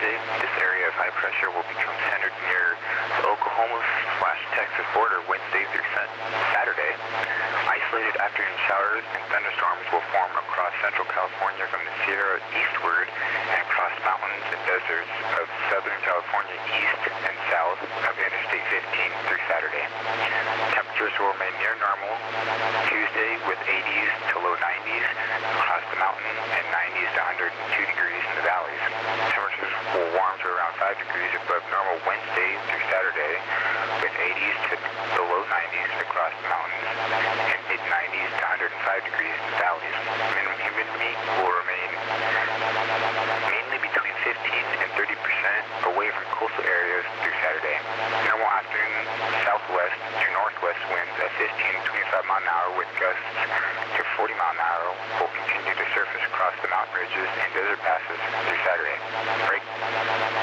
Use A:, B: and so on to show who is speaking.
A: Thursday, this area of high pressure will become centered near the Oklahoma/Texas border Wednesday through Saturday. Isolated afternoon showers and thunderstorms will form across central California from the Sierra eastward and across mountains and deserts of southern California east and south of Interstate 15 through Saturday. Temperatures will remain near normal Tuesday with 80s to low 90s across the mountain and 90s to 102 degrees in the valleys. Temperatures will warm to around 5 degrees above normal Wednesday through Saturday with 80s to the low 90s across the mountains and mid-90s to 105 degrees in the valleys. Minimum humidity will remain mainly between 15 and 30% away from coastal areas through Saturday. Normal afternoon southwest to northwest winds at 15 to 25 mile an hour with gusts to 40 mile an hour will continue to surface across the mountain ridges and desert passes through Saturday. Break.